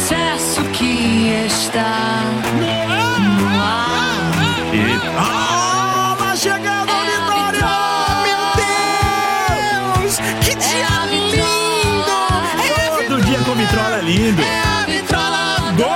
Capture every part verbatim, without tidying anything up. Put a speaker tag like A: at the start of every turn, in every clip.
A: sucesso que está no ar.
B: E... Ah, vai chegando a vitória! Meu Deus! Que dia lindo! Todo dia com vitrola é lindo.
A: É a vitrola do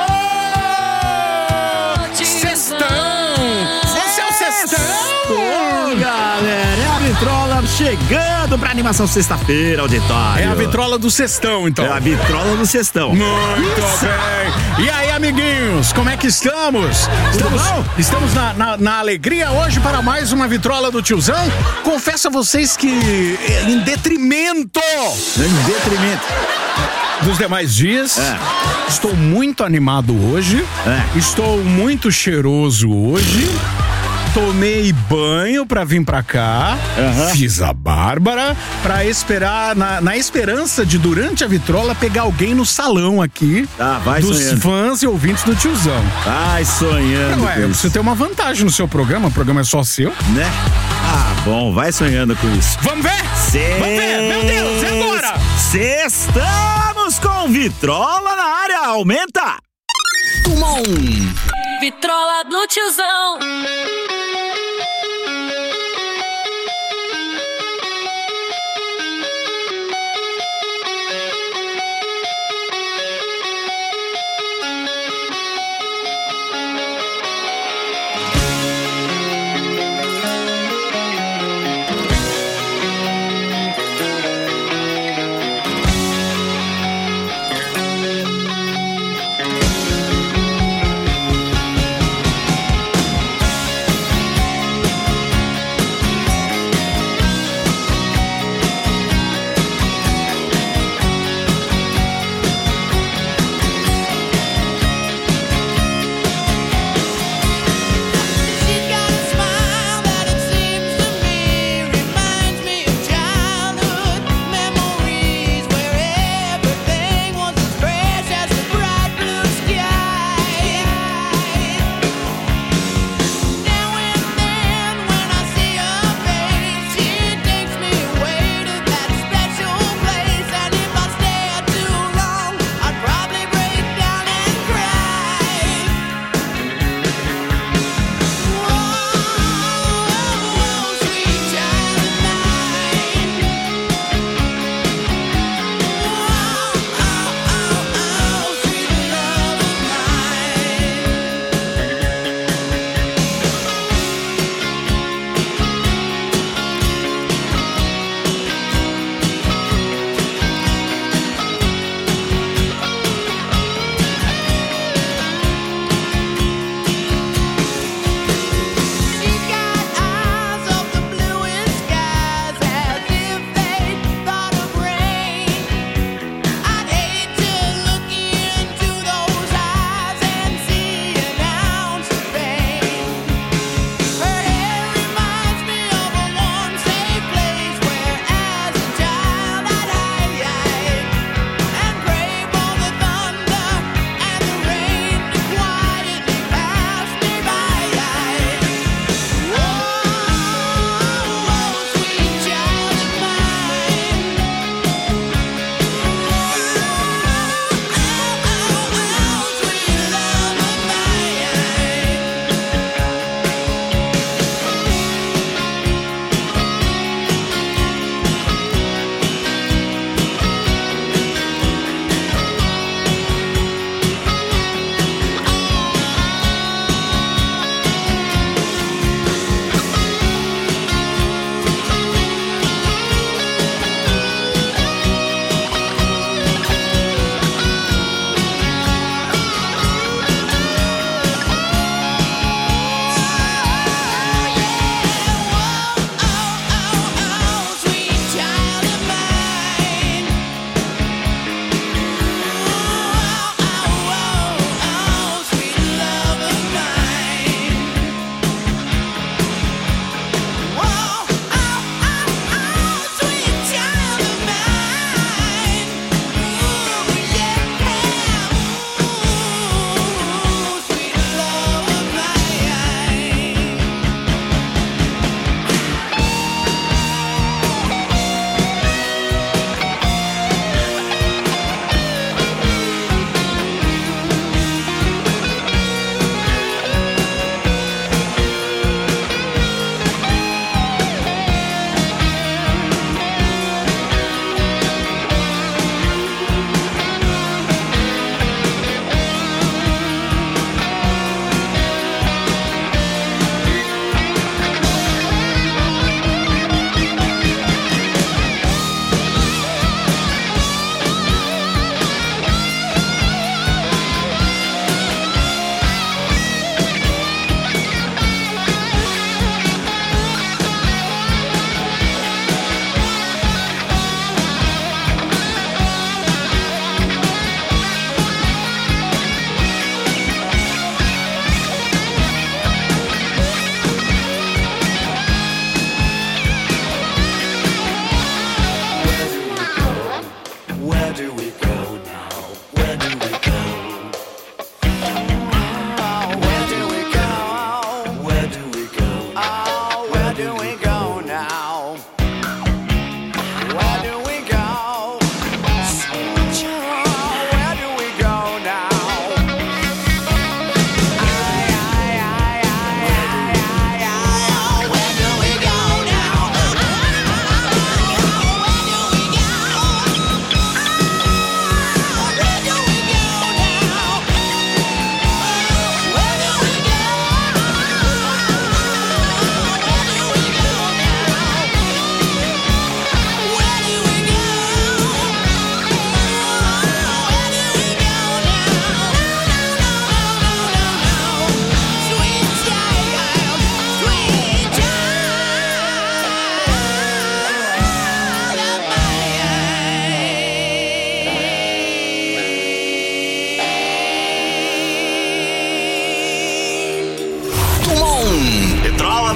B: Sextão! Você é o Sextão! Galera, é a vitrola chegando pra animação sexta-feira, auditório.
C: É a vitrola do Sextão, então.
B: É a vitrola do Sextão.
C: Muito bem. E aí, amiguinhos, como é que estamos? Estamos, estamos na, na, na alegria hoje para mais uma vitrola do tiozão. Confesso a vocês que, em detrimento...
B: Em detrimento...
C: dos demais dias,
B: é.
C: Estou muito animado hoje,
B: é.
C: Estou muito cheiroso hoje, tomei banho pra vir pra cá,
B: uhum.
C: Fiz a Bárbara pra esperar, na, na esperança de durante a vitrola pegar alguém no salão aqui,
B: ah, vai
C: dos
B: sonhando.
C: fãs e ouvintes do tiozão.
B: Vai sonhando.
C: Ué, eu preciso ter uma vantagem no seu programa, o programa é só seu.
B: Né? Ah, bom, vai sonhando com isso.
C: Vamos ver?
B: Cês...
C: Vamos ver, meu Deus, e agora?
B: Estamos com vitrola na área, aumenta!
C: Tumon!
A: Vitrola do tiozão.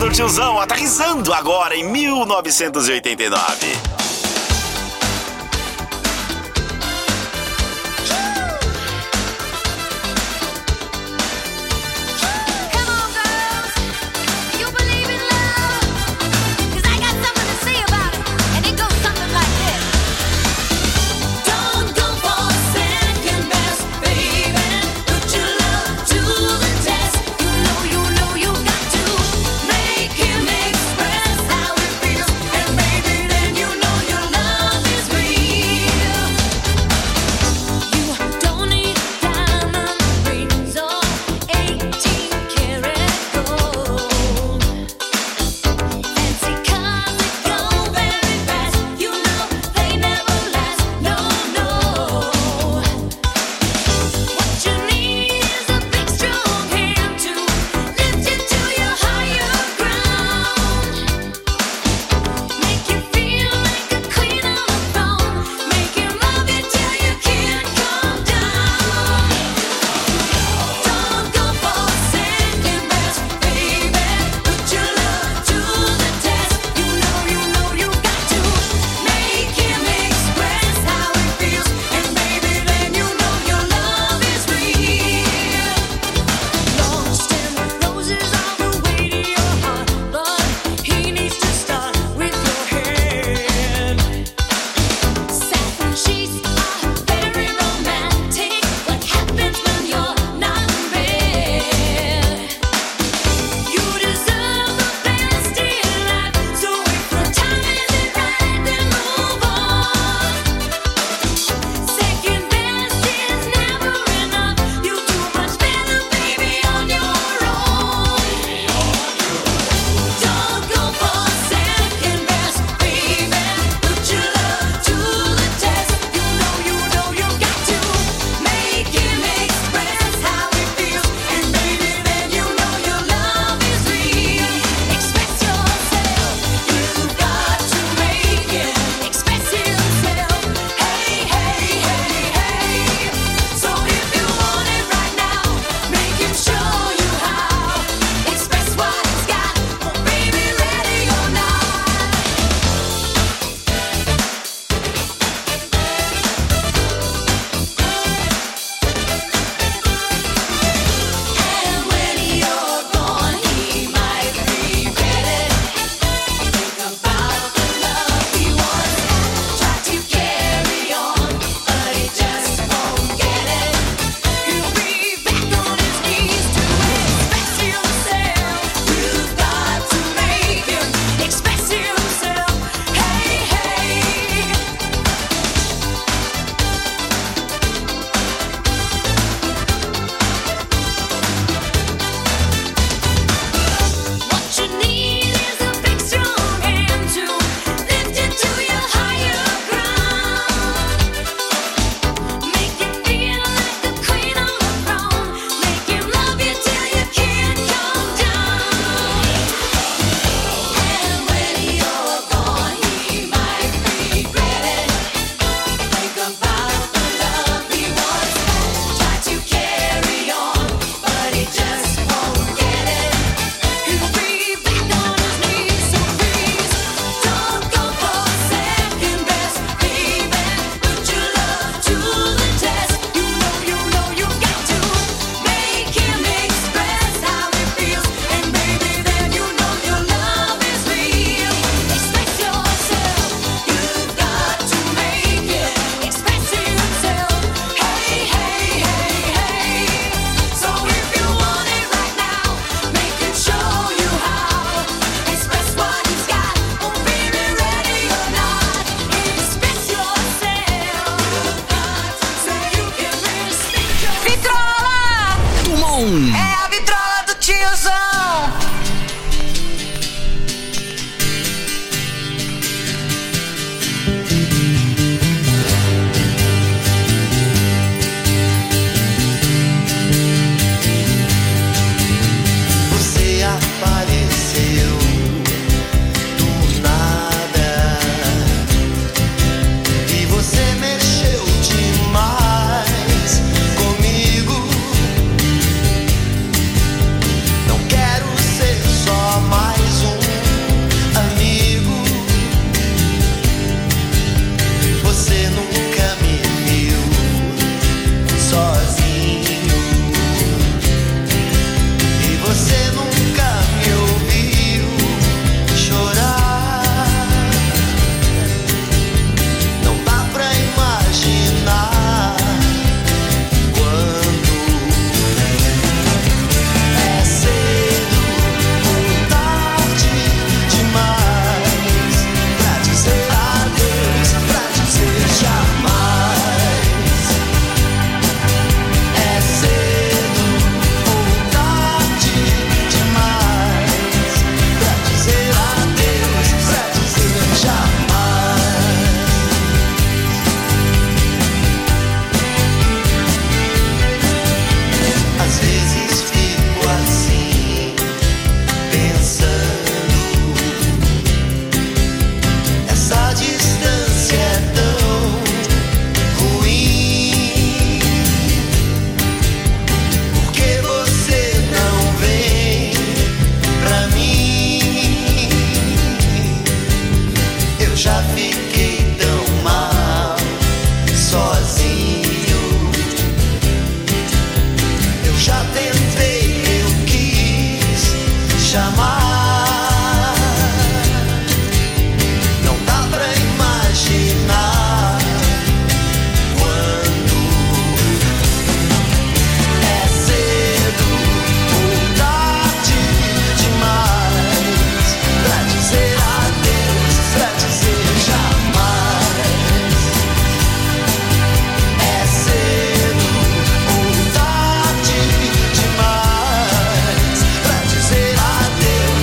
D: do Tiozão, aterrissando agora em mil novecentos e oitenta e nove.
A: É a vitrola do Tiozão.
E: Você apareceu do nada e você mexeu demais comigo. Não quero chamar. Não dá pra imaginar quando é cedo ou tarde demais pra dizer adeus, pra dizer jamais. É cedo ou tarde demais pra dizer adeus,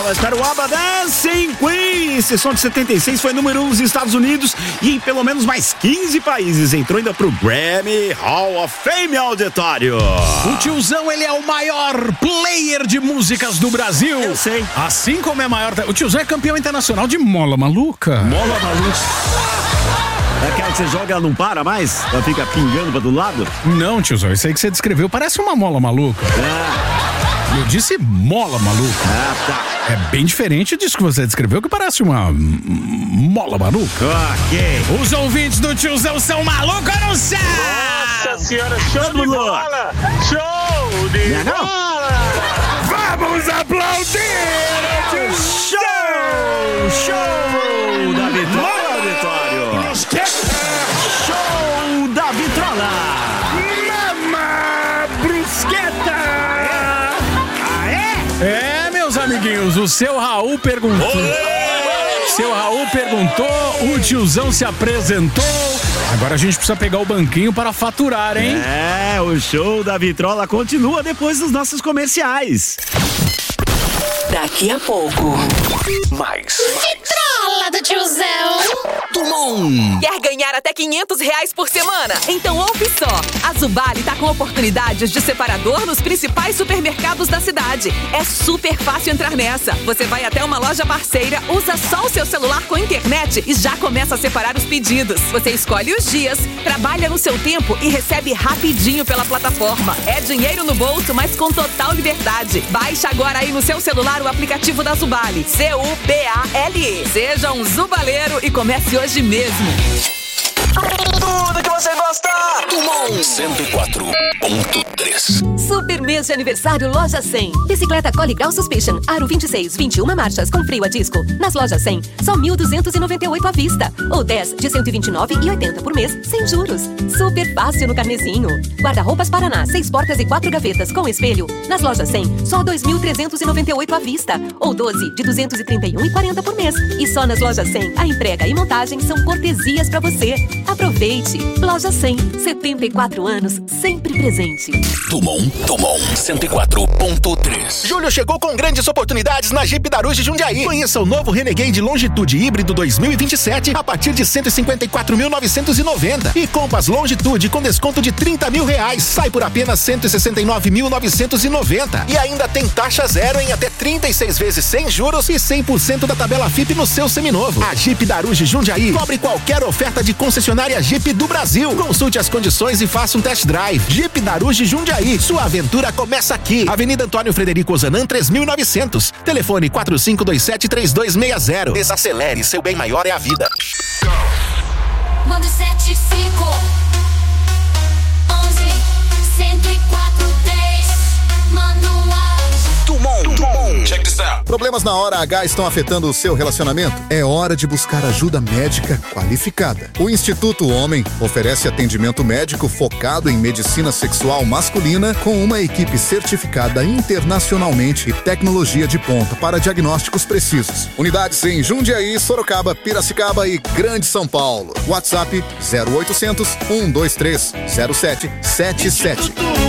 B: Palmas para o ABBA Dancing Queen. Esse som de setenta e seis foi número um nos Estados Unidos e em pelo menos mais quinze países. Entrou ainda pro Grammy Hall of Fame auditório.
C: O tiozão, ele é o maior player de músicas do Brasil.
B: Eu sei.
C: Assim como é maior... O tiozão é campeão internacional de mola maluca.
B: Mola maluca. É aquela que você joga e ela não para mais? Ela fica pingando pra do lado?
C: Não, tiozão, isso aí que você descreveu parece uma mola maluca.
B: Ah.
C: Eu disse mola maluca.
B: Ah, tá.
C: É bem diferente disso que você descreveu, que parece uma mola maluca.
B: Ok.
C: Os ouvintes do tiozão são malucos ou não são?
F: Nossa senhora, show de bola! Show de
B: Não é não?
F: bola!
C: Vamos aplaudir!
B: Show! Show da vitória, Vitório! Show da vitrola!
C: Mama brusqueta! É, meus amiguinhos, o seu Raul perguntou. Seu Raul perguntou, o tiozão se apresentou. Agora a gente precisa pegar o banquinho para faturar, hein?
B: É, o show da vitrola continua depois dos nossos comerciais.
G: Daqui a pouco.
H: Mais.
I: Vitrola do tiozão.
G: Tumon. Quer ganhar até quinhentos reais por semana? Então ouve só. A Zubali tá com oportunidades de separador nos principais supermercados da cidade. É super fácil entrar nessa. Você vai até uma loja parceira, usa só o seu celular com internet e já começa a separar os pedidos. Você escolhe os dias, trabalha no seu tempo e recebe rapidinho pela plataforma. É dinheiro no bolso, mas com total liberdade. Baixe agora aí no seu celular o aplicativo da Zubali. C U B A L E. Seja um zubaleiro e comece hoje mesmo.
H: Tudo que você gosta. Tumon cento e quatro ponto três.
G: Super mês de aniversário Loja cem. Bicicleta Coligrau Suspicion, aro vinte e seis, vinte e uma marchas com freio a disco. Nas Lojas cem, só mil duzentos e noventa e oito à vista. Ou dez de cento e vinte e nove reais e oitenta centavos por mês, sem juros. Super fácil no carnezinho. Guarda-roupas Paraná, seis portas e quatro gavetas com espelho. Nas Lojas cem, só dois mil trezentos e noventa e oito à vista. Ou doze de duzentos e trinta e um reais e quarenta centavos por mês. E só nas Lojas cem, a entrega e montagem são cortesias pra você. Aproveite! Loja cem, setenta e quatro anos, sempre presente.
H: Tumon, Tumon cento e quatro ponto três.
J: Julho chegou com grandes oportunidades na Jeep Daruge Jundiaí. Conheça o novo Renegade Longitude híbrido dois mil e vinte e sete a partir de cento e cinquenta e quatro mil novecentos e noventa. E Compass Longitude com desconto de trinta mil reais. Sai por apenas cento e sessenta e nove mil novecentos e noventa. E ainda tem taxa zero em até trinta e seis vezes sem juros e cem por cento da tabela F I P no seu seminovo. A Jeep Daruge Jundiaí cobre qualquer oferta de concessionária Jeep do Brasil. Consulte as condições e faça um test drive. Jeep Daruge Jundiaí. Sua aventura começa aqui. Avenida Antônio Frederico Ozanam, três mil e novecentos. Telefone quatro cinco dois sete, três dois seis zero. Desacelere, seu bem maior é a vida.
I: Manda sete cinco onze cento e quatro três. Manda um
H: Tumon, Tumon. Check this out.
K: Problemas na hora H estão afetando o seu relacionamento? É hora de buscar ajuda médica qualificada. O Instituto Homem oferece atendimento médico focado em medicina sexual masculina com uma equipe certificada internacionalmente e tecnologia de ponta para diagnósticos precisos. Unidades em Jundiaí, Sorocaba, Piracicaba e Grande São Paulo. WhatsApp zero oitocentos, um dois três, zero sete sete sete.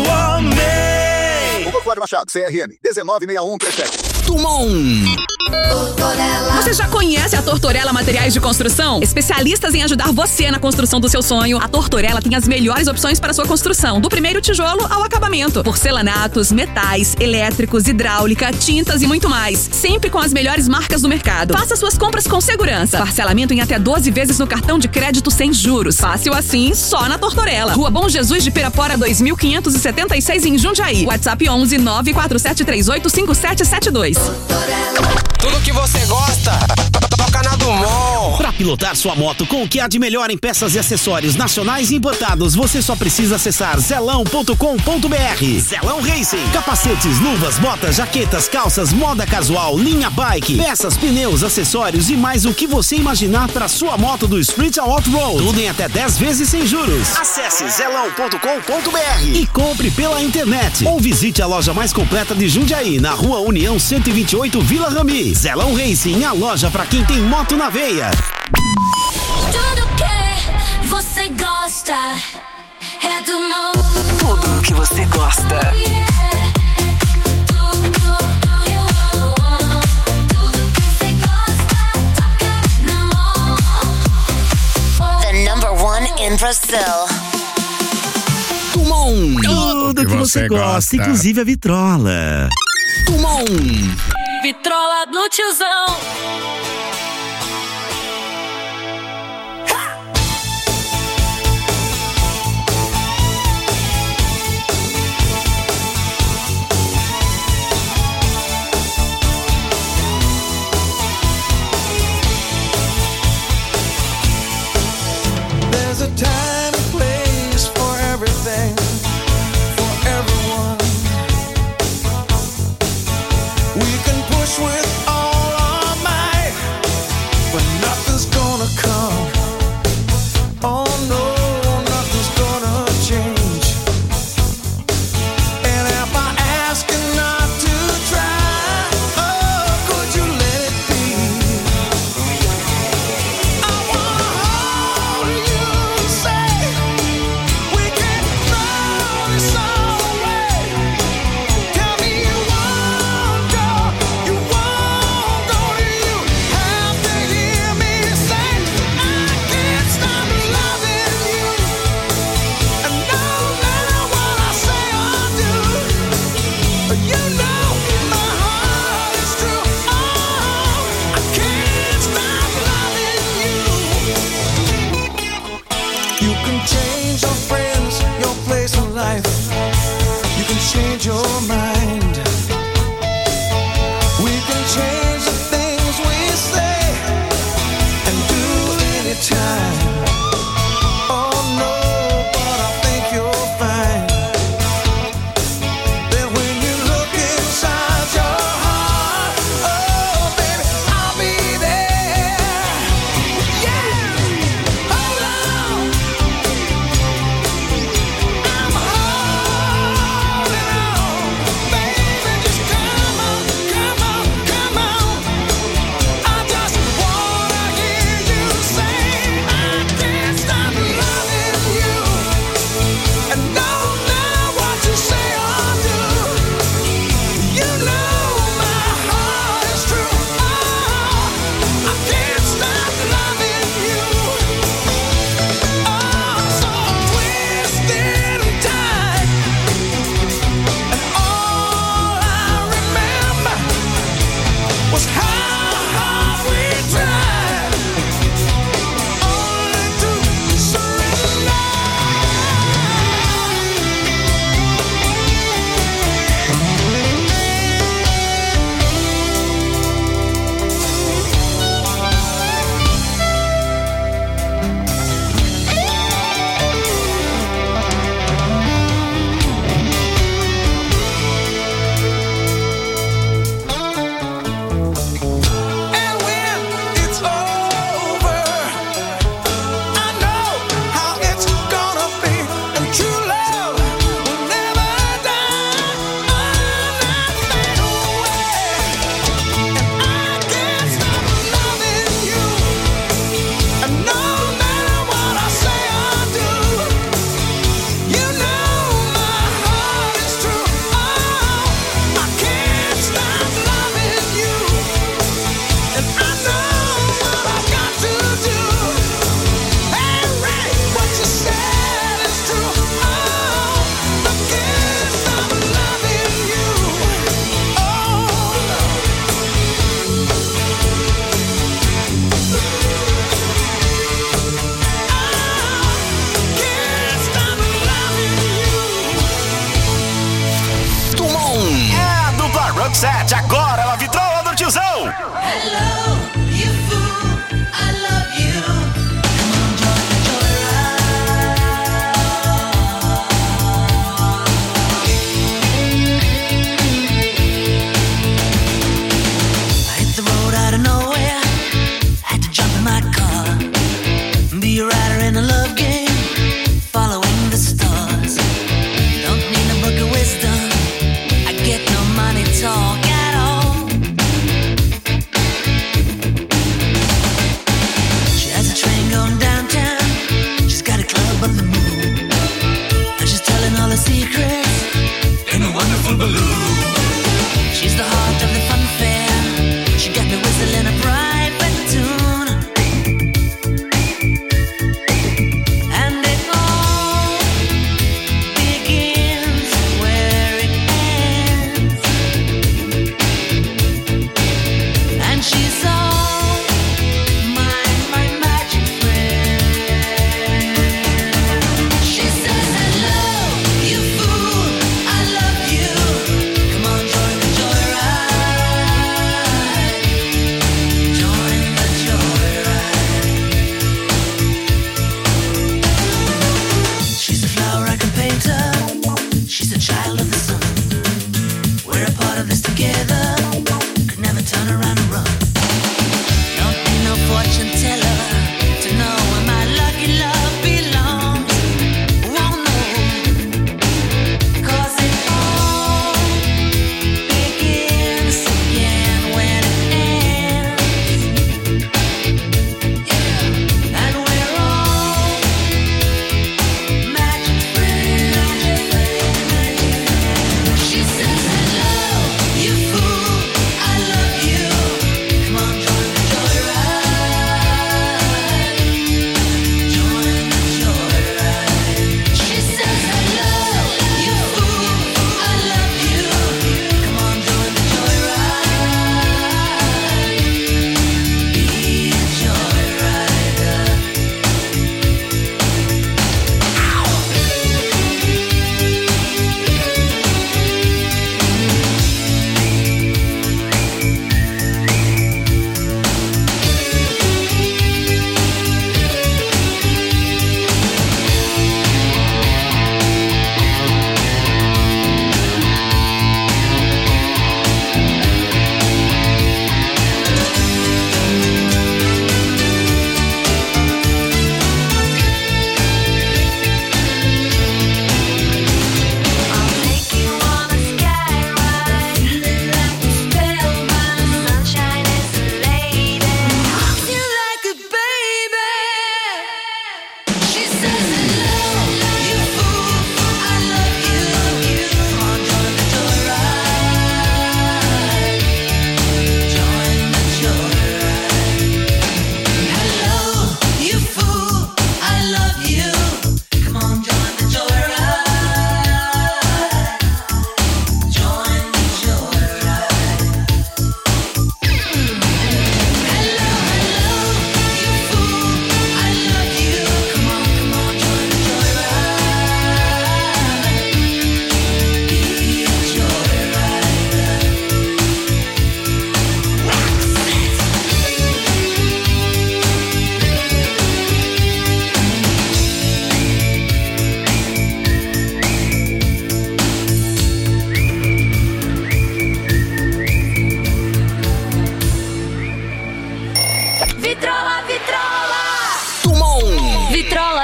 K: Cláudio Machado, C R M, dezenove sessenta e um trinta e sete.
H: Tumon.
G: Você já conhece a Tortorella Materiais de Construção? Especialistas em ajudar você na construção do seu sonho. A Tortorella tem as melhores opções para a sua construção, do primeiro tijolo ao acabamento. Porcelanatos, metais, elétricos, hidráulica, tintas e muito mais. Sempre com as melhores marcas do mercado. Faça suas compras com segurança. Parcelamento em até doze vezes no cartão de crédito sem juros. Fácil assim, só na Tortorella. Rua Bom Jesus de Pirapora, dois mil quinhentos e setenta e seis em Jundiaí. WhatsApp onze nove quatro sete três oito cinco sete sete dois.
H: Tudo que você gosta, toca na Dumont.
B: Para pilotar sua moto com o que há de melhor em peças e acessórios nacionais e importados, você só precisa acessar zelão ponto com ponto br. Zelão Racing. Capacetes, luvas, botas, jaquetas, calças, moda casual, linha bike, peças, pneus, acessórios e mais o que você imaginar para sua moto do street ao off-road. Tudo em até dez vezes sem juros. Acesse zelão ponto com ponto br e compre pela internet. Ou visite a loja mais completa de Jundiaí, na Rua União cento e vinte e oito, Vila Rami. Zelão Racing, a loja pra quem tem moto na veia.
I: Tudo que você gosta é do mundo.
G: Tudo que você gosta.
I: Yeah. Tudo, tudo,
A: in Brazil.
B: Kumon. Tudo que, que você, você gosta, gosta, inclusive a vitrola. Kumon.
I: Vitrola do tiozão.
E: There's a time and place for everything, for everyone. We can push with all our might, but nothing's gonna come. Oh no, nothing's gonna change. And if I ask you not to try, oh, could you let it be? I wanna hold you and say we can throw this all away. Tell me you won't go, you won't go, do you have to hear me say?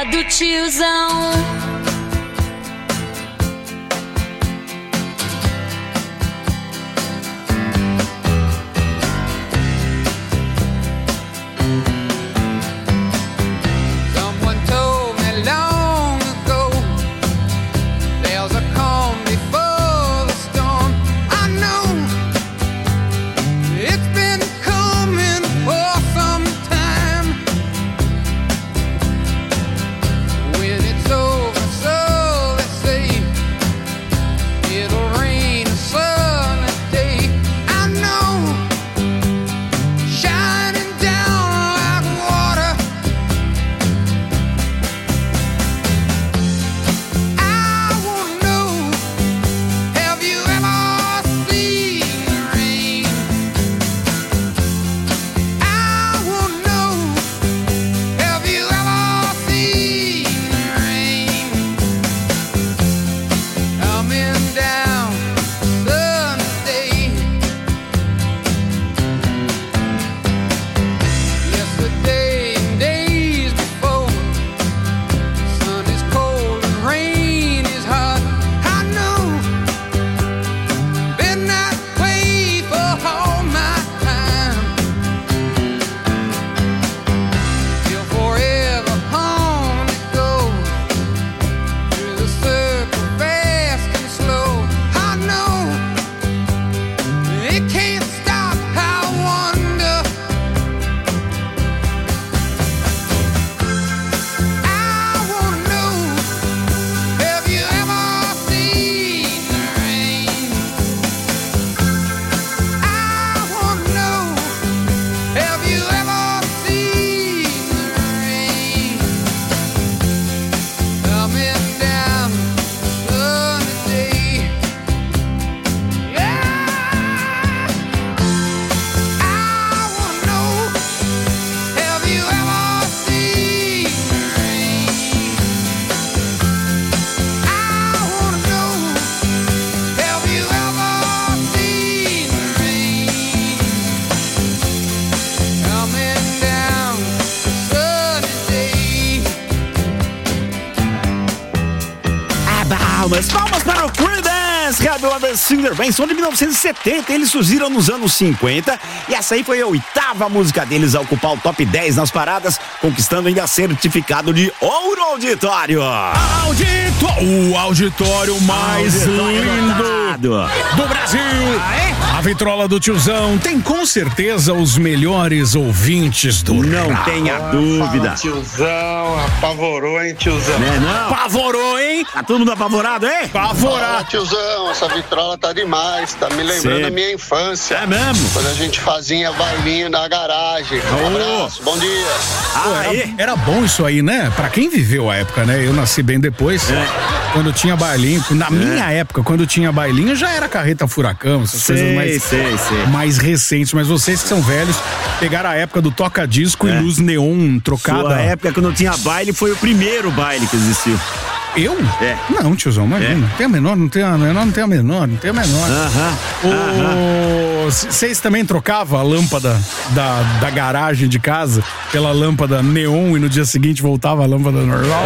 I: vitrola do tiozão.
B: Palmas, palmas para o Creedence, Clearwater Singer Band, som de mil novecentos e setenta, eles surgiram nos anos cinquenta e essa aí foi a oitava música deles a ocupar o top dez nas paradas, conquistando ainda certificado de ouro auditório.
C: Audito... O auditório mais auditório lindo lotado do Brasil. A vitrola do tiozão tem com certeza os melhores ouvintes do
B: Não
C: rádio.
B: tenha dúvida.
F: Fala, tiozão, apavorou, hein, tiozão?
B: Não é não?
C: Apavorou, hein?
B: Tá todo mundo apavorado, hein?
C: Apavorado.
F: Fala, tiozão, essa vitrola tá demais, tá me lembrando
B: Sim.
F: da minha infância.
B: É mesmo?
F: Quando a gente fazia bailinho na garagem. Um abraço, bom dia.
C: Pô, era, era bom isso aí, né? Pra quem viveu a época, né? Eu nasci bem depois.
B: É.
C: Quando tinha bailinho. Na é. minha época, quando tinha bailinho, já era carreta furacão, essas
B: sei,
C: coisas mais,
B: sei, sei.
C: mais recentes. Mas vocês que são velhos, pegaram a época do toca-disco é. e luz neon trocada.
B: Sua época, quando tinha baile, foi o primeiro baile que existiu.
C: Eu?
B: É.
C: Não, tiozão, imagina.
B: É.
C: Não tem a menor, não tem a menor, não tem a menor, não tem a menor.
B: Aham.
C: Vocês também trocavam a lâmpada da, da garagem de casa pela lâmpada neon e no dia seguinte voltava a lâmpada normal?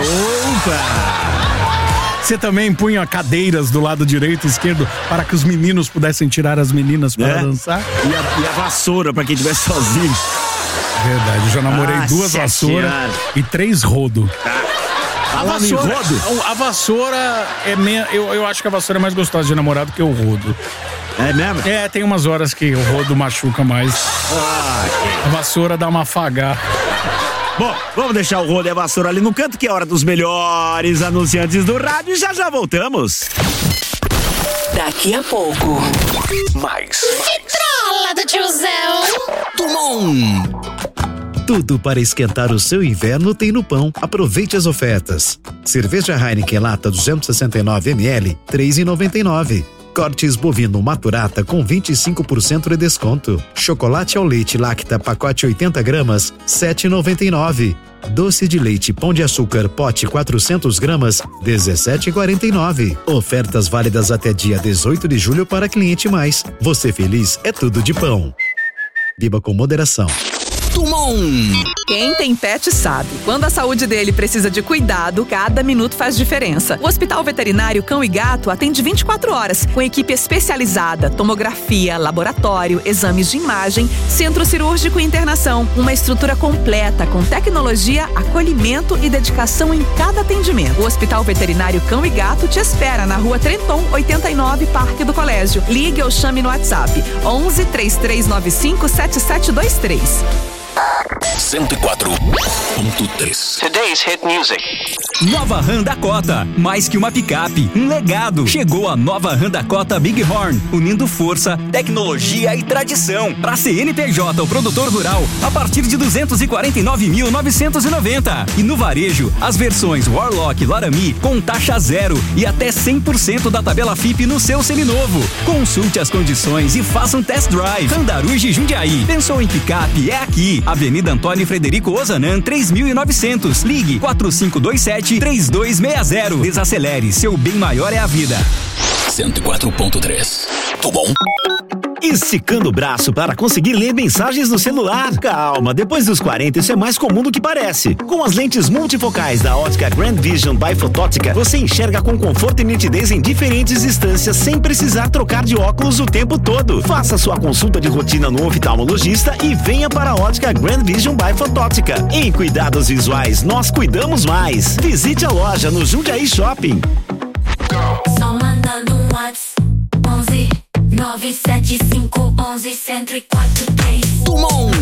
B: Opa!
C: Você também punha cadeiras do lado direito e esquerdo para que os meninos pudessem tirar as meninas para
B: é.
C: dançar?
B: E a, e a vassoura para quem estivesse sozinho.
C: Verdade, eu já namorei
B: Nossa
C: duas vassouras
B: senhora.
C: e três rodo.
B: A,
C: A
B: vassoura,
C: vassoura, a vassoura é me, eu, eu acho que a vassoura é mais gostosa de namorar do que o rodo.
B: É mesmo?
C: É, tem umas horas que o rodo machuca mais.
B: Ah,
C: A vassoura dá uma afagada.
B: Bom, vamos deixar o rodo e a vassoura ali no canto, que é a hora dos melhores anunciantes do rádio e já já voltamos.
H: Daqui a pouco, mais.
I: Vitrola do tiozão.
H: Tumon.
L: Tudo para esquentar o seu inverno tem no Pão. Aproveite as ofertas. Cerveja Heineken lata duzentos e sessenta e nove mililitros, três reais e noventa e nove centavos. Cortes bovino Maturata com vinte e cinco por cento de desconto. Chocolate ao leite Lacta pacote oitenta gramas, sete reais e noventa e nove centavos. Doce de leite Pão de Açúcar pote quatrocentas gramas, dezessete reais e quarenta e nove centavos. Ofertas válidas até dia dezoito de julho para cliente mais. Você feliz é tudo de Pão. Beba com moderação.
M: Dumont.
G: Quem tem pet sabe. Quando a saúde dele precisa de cuidado, cada minuto faz diferença. O Hospital Veterinário Cão e Gato atende vinte e quatro horas, com equipe especializada, tomografia, laboratório, exames de imagem, centro cirúrgico e internação. Uma estrutura completa, com tecnologia, acolhimento e dedicação em cada atendimento. O Hospital Veterinário Cão e Gato te espera na Rua Trenton, oitenta e nove, Parque do Colégio. Ligue ou chame no WhatsApp onze, três três nove cinco, sete sete dois três.
H: cento e quatro ponto três.
N: Today's hit music. Nova Ram Dakota, mais que uma picape, um legado. Chegou a nova Ram Dakota Bighorn, unindo força, tecnologia e tradição. Para C N P J, o produtor rural, a partir de duzentos e quarenta e nove mil novecentos e noventa. E no varejo, as versões Warlock e Laramie com taxa zero e até cem por cento da tabela F I P no seu seminovo. Consulte as condições e faça um test drive. Andaruge Jundiaí. Pensou em picape? É aqui. Avenida Antônio Frederico Ozanam, três mil e novecentos. Ligue quatro cinco dois sete, três dois seis zero. Desacelere, seu bem maior é a vida.
H: cento e quatro ponto três. Tudo bom?
B: Esticando o braço para conseguir ler mensagens no celular? Calma, depois dos quarenta isso é mais comum do que parece. Com as lentes multifocais da ótica Grand Vision by Fotótica, você enxerga com conforto e nitidez em diferentes distâncias sem precisar trocar de óculos o tempo todo. Faça sua consulta de rotina no oftalmologista e venha para a ótica Grand Vision by Fotótica. Em cuidados visuais, nós cuidamos mais. Visite a loja no Jundiaí Shopping.
I: Só mandando um WhatsApp onze nove sete cinco onze cento e quatro três.
J: Dumont.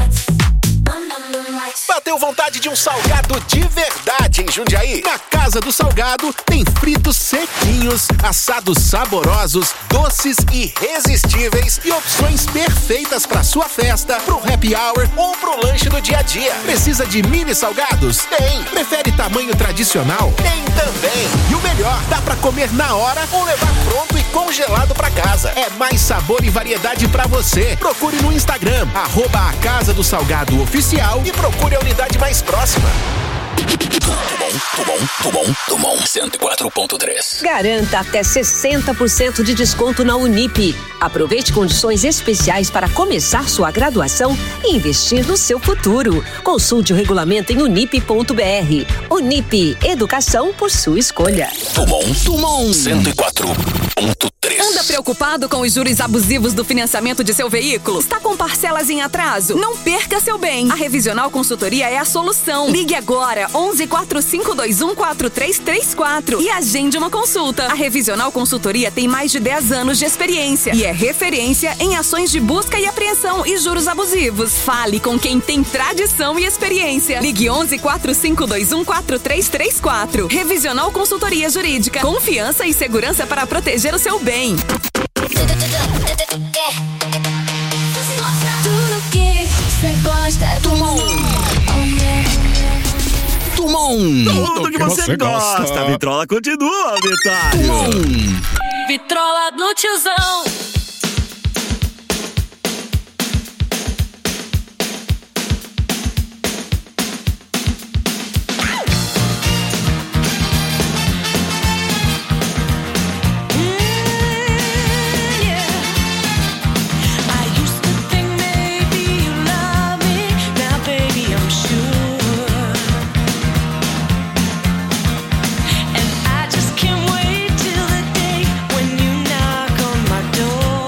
J: Bateu vontade de um salgado de verdade em Jundiaí? Na Casa do Salgado tem fritos sequinhos, assados saborosos, doces irresistíveis e opções perfeitas para sua festa, pro happy hour ou pro lanche do dia a dia. Precisa de mini salgados? Tem. Prefere tamanho tradicional? Tem também. E o melhor, dá pra comer na hora ou levar pronto e congelado pra casa. É mais sabor e variedade pra você. Procure no Instagram, arroba a Casa do Salgado Oficial e procure a unidade mais próxima.
H: Dumont, Dumont, Dumont, cento e quatro ponto três.
O: Garanta até sessenta por cento de desconto na Unip. Aproveite condições especiais para começar sua graduação e investir no seu futuro. Consulte o regulamento em unip ponto br. Unip, educação por sua escolha.
H: Dumont, Dumont, cento e quatro ponto três.
G: Anda preocupado com os juros abusivos do financiamento de seu veículo? Está com parcelas em atraso? Não perca seu bem. A Revisional Consultoria é a solução. Ligue agora onze, quatro cinco dois um, quatro três três quatro e agende uma consulta. A Revisional Consultoria tem mais de dez anos de experiência e é referência em ações de busca e apreensão e juros abusivos. Fale com quem tem tradição e experiência. Ligue onze, quatro cinco dois um, quatro três três quatro. Revisional Consultoria Jurídica. Confiança e segurança para proteger o seu bem.
I: Tudo que você gosta do mundo.
H: Dumont.
B: Tudo que você gosta. A vitrola continua, Vitório.
I: Vitrola do tiozão.
E: Door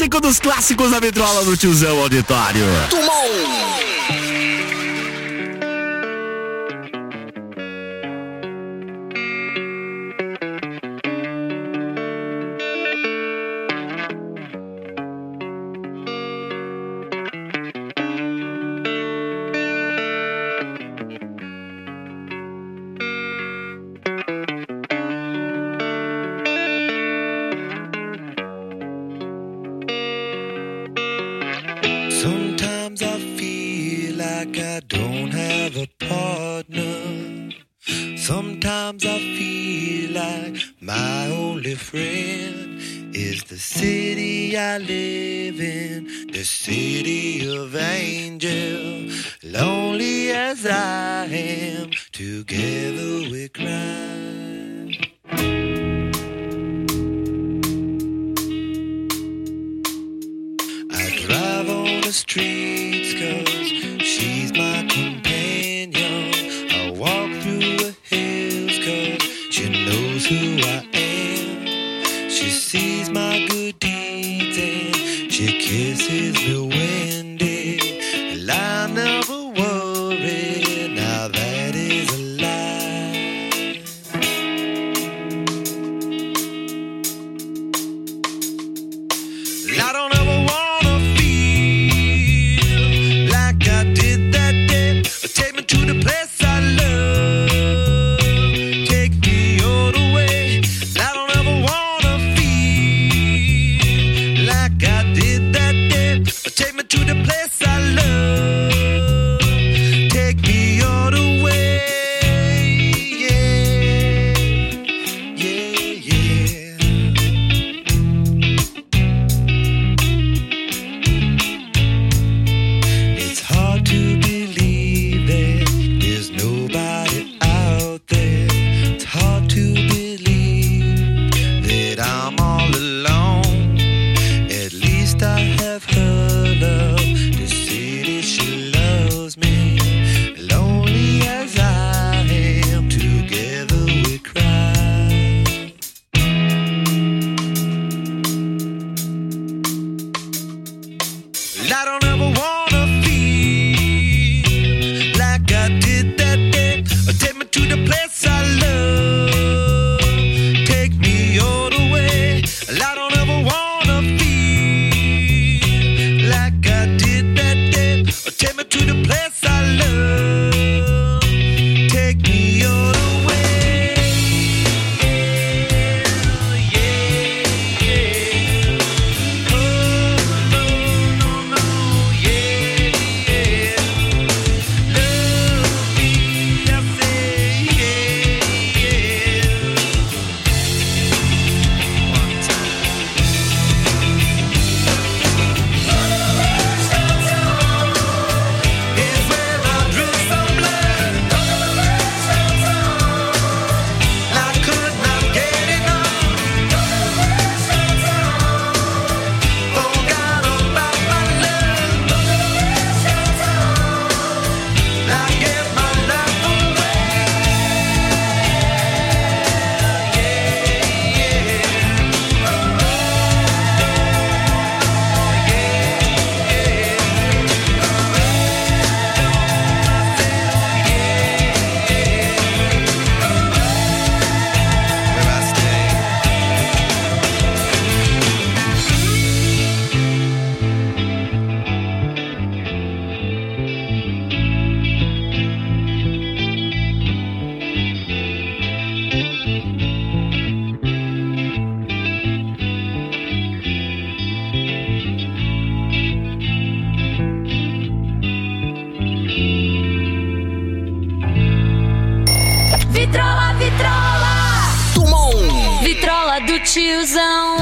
B: clássico dos clássicos da vitrola do tiozão auditório.
E: Sometimes I feel like I don't have a partner. Sometimes I feel like my only friend is the city I live in, the city of angel. Lonely as I am, together we cry. I drive on the streets 'cause she's my companion. I walk through the hills 'cause she knows who I am. She sees my good deeds and she kisses me windy. And I never worry, now that is a lie. I don't ever wanna feel like I did that day. Take me to the place I love. Take me all the way. I don't ever wanna feel like I did that day. Take me to the place I love. Take me all the way. Yeah, yeah, yeah. It's hard to believe that there's nobody out there. It's hard to believe that I'm all alone. At least I have her love. The city, she loves me. Lonely as I am, together we cry. I don't ever wanna feel like I did that day. Take me to the place I love. Take me all the way. I don't ever wanna feel like I did that day. Take me to the place I love. Take me all the way. Yeah, yeah. Oh, no, no, no. Yeah, yeah. Love me, I say, yeah, yeah. One time. Is where I drew some blood. I could not get enough. Forgot about my love. I gave my life away. Where I stay.
I: Vitrola, vitrola! Vitrola do tiozão.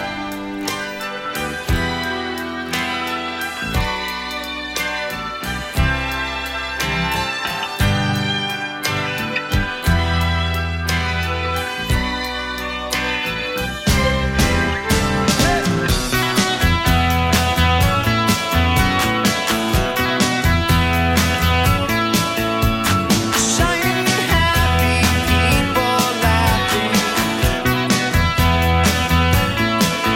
E: Shining happy people laughing.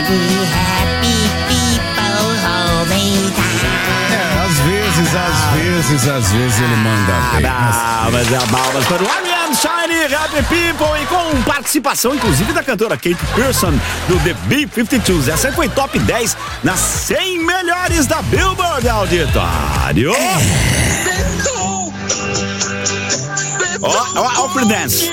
C: É, às vezes, às vezes, às vezes ele manda bem.
B: Palmas, é palmas para o Ariane Shine Happy People e com participação, inclusive, da cantora Kate Pearson do The B cinquenta e dois. Essa foi top dez nas cem melhores da Billboard, auditório. Ó, ó, ó, Free Dance.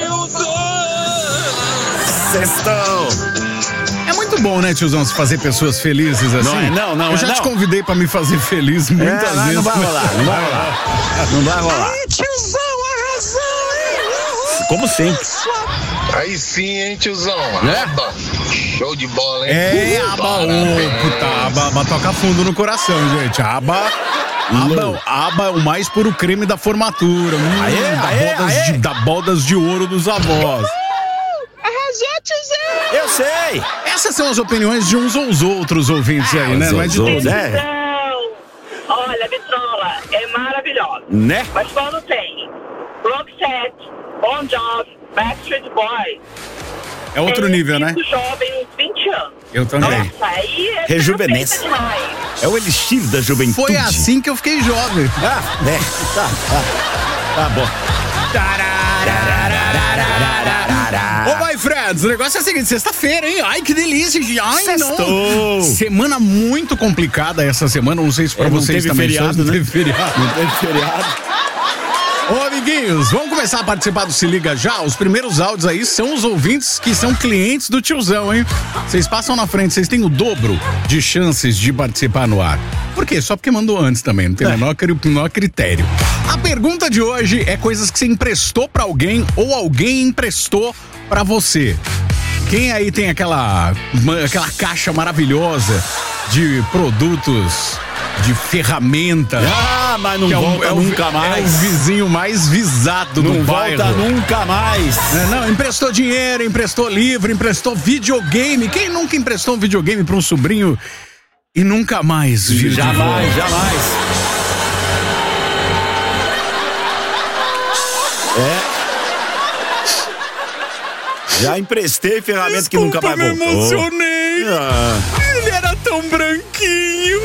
B: Sextou.
C: É muito bom, né, tiozão, se fazer pessoas felizes assim?
B: Não, é, não, não.
C: Eu já
B: é,
C: te
B: não.
C: convidei pra me fazer feliz muitas
B: é,
C: vezes.
B: Não vai rolar, não vai rolar. Não vai rolar.
M: Aí, tiozão, arrasou,
B: Como sempre.
P: Aí sim, hein, tiozão?
C: É?
P: Aba. Show de bola, hein?
C: É, aba, ô, puta, aba, aba toca fundo no coração, gente. Aba, aba, aba é o mais puro creme da formatura. Hum,
B: aê,
C: da,
B: aê,
C: bodas
B: aê.
C: De, da bodas de ouro dos avós.
M: arrasou, tiozão.
B: Eu sei.
C: Essas são as opiniões de uns ou os outros ouvintes aí,
B: Ah,
C: né? Não é de todos.
B: É.
Q: Olha, Vitrola é maravilhosa.
B: Né?
Q: Mas quando tem Roxette, Bon Jovi, Backstreet Boys...
C: É outro nível, né?
Q: Eu jovem, uns vinte anos.
C: Eu também.
Q: Nossa, aí é
B: Rejuvenesce.
Q: demais.
B: É o elixir da juventude.
C: Foi assim que eu fiquei jovem.
B: Ah, é. Tá, tá. Tá bom.
C: Ô, my friends, o negócio é o seguinte, sexta-feira, hein? Ai, que delícia. Ai,
B: Sextou.
C: não. Semana muito complicada essa semana, não sei se pra
B: É, não
C: vocês
B: teve
C: também.
B: feriado,
C: só não
B: né?
C: teve feriado.
B: Não teve feriado.
C: Ô, amiguinhos, vamos começar a participar do Se Liga Já? Os primeiros áudios aí são os ouvintes que são clientes do tiozão, hein? Vocês passam na frente, vocês têm o dobro de chances de participar no ar. Por quê? Só porque mandou antes também, não tem o
B: É.
C: menor, cri- menor critério. A pergunta de hoje é coisas que você emprestou pra alguém ou alguém emprestou pra você. Quem aí tem aquela, aquela caixa maravilhosa de produtos, de ferramenta?
B: Ah, mas não
C: que é o-
B: volta
C: é o-
B: nunca mais.
C: É o vizinho mais visado do
B: Não
C: bairro.
B: volta nunca mais.
C: É, não, emprestou dinheiro, emprestou livro, emprestou videogame. Quem nunca emprestou um videogame pra um sobrinho e nunca mais viu? de
B: Jamais,
C: volta?
B: jamais. É. Já emprestei ferramenta que nunca mais
C: me
B: voltou.
C: emocionei.
B: Ah.
C: Ele era tão branquinho.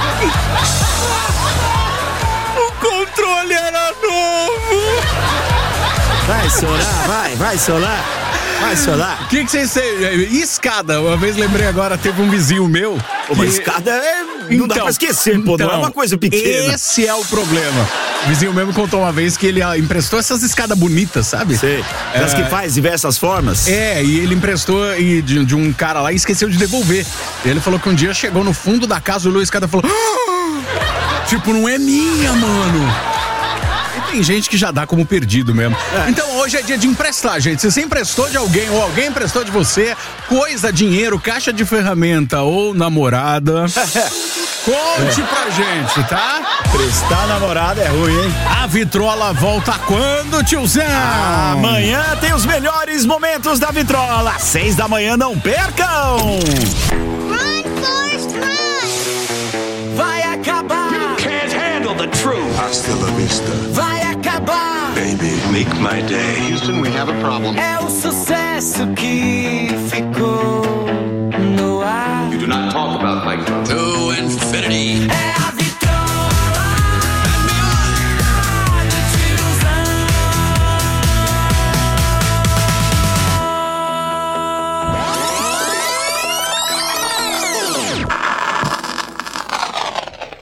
C: O controle era novo.
B: Vai solar, vai, vai solar. Vai solar.
C: O que que vocês têm? E escada? Uma vez lembrei agora, teve um vizinho meu.
B: Pô, mas escada é, não dá pra esquecer, pô, não é uma coisa pequena.
C: Esse é o problema. O vizinho meu me contou uma vez que ele ah, emprestou essas escadas bonitas, sabe?
B: Sei. Das que faz diversas formas.
C: É, e ele emprestou e de, de um cara lá e esqueceu de devolver. E ele falou que um dia chegou no fundo da casa, olhou a escada e falou: "Ah, tipo, não é minha, mano." E tem gente que já dá como perdido mesmo. É. Então hoje é dia de emprestar, gente. Se você emprestou de alguém ou alguém emprestou de você, coisa, dinheiro, caixa de ferramenta ou namorada, conte é. pra gente, tá?
B: Prestar namorada é ruim, hein?
C: A Vitrola volta quando, tiozão?
B: Amanhã tem os melhores momentos da Vitrola. Seis da manhã, não percam!
M: Run, Forrest, run!
A: Vai acabar!
H: You can't handle the truth!
A: Hasta la vista! Vai acabar!
H: Baby, make my day. Houston, we have a problem.
A: É o sucesso que ficou no ar.
H: You do not talk about Mike.
A: To infinity! É a